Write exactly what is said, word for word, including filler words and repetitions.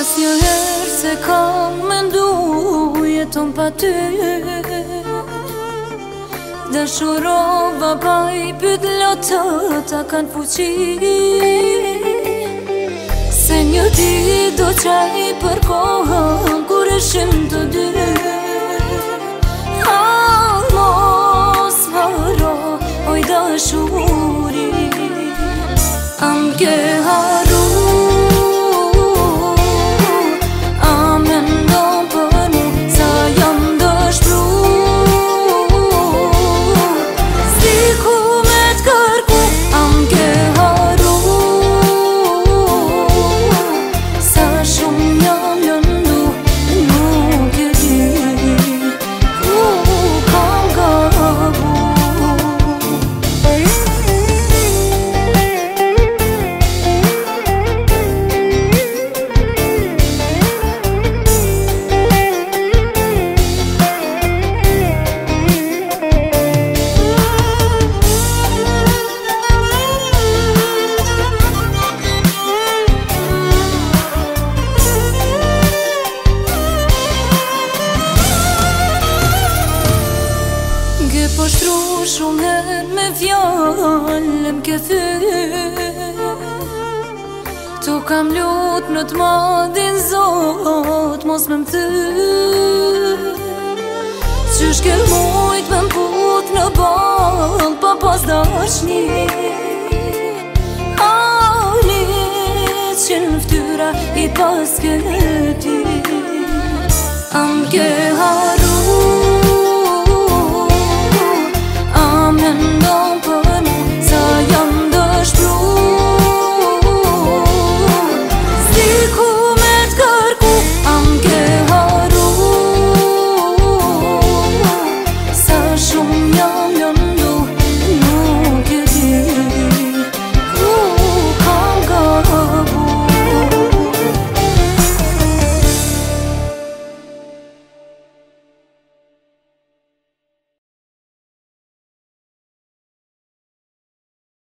Asnjëherë se kam mendu jeton pa ty, dashurova pa i pyt lotët a kanë fuqi, se një ditë do qaj për kohën kur ishim të dy. Ah, mos haro, oj dashuri, am ke haru. Po shtru shumë her me fjallë m'ke thyr, tu kam lut në t'madhin Zot mos me m'thyr, qysh ke mujt me m'put në ball pa pas dashni, alit që n'ftyra i pas ke ty, am ke ha